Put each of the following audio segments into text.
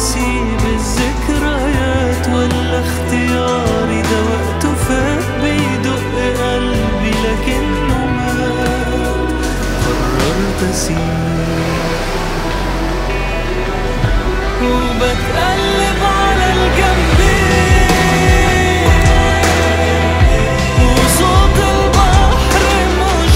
اسيب الذكريات ولا اختياري ده وقته فات بيدق قلبي لكنه مات. قررت اسيب وبتقلب على الجنبين وصوت البحر مش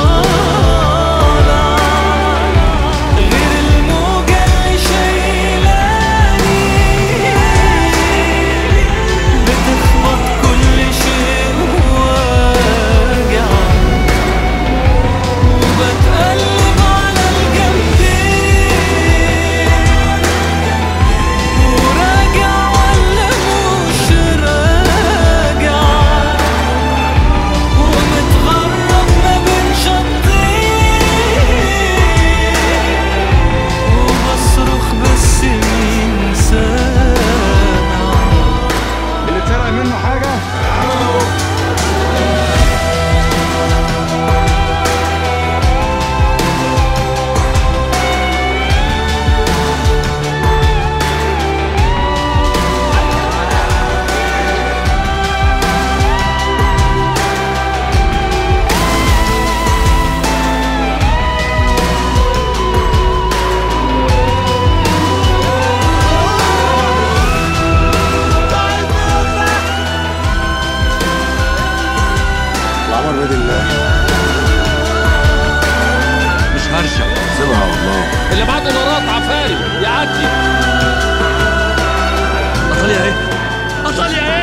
طالع غير الموجة اللي شايلاني بتخبط كل شيء وواجع. وبتقلب على الجنبين وراجع ولا مش راجع ومتغرب ما بين شطين وبصرخ بس مين سامع. اللي اتسرق منه حاجة العمر بيد الله. مش هرشة سيبها والله. اللي معاه دولارات عفاري يعدي. ايطاليا ايه؟ ايطاليا ايه؟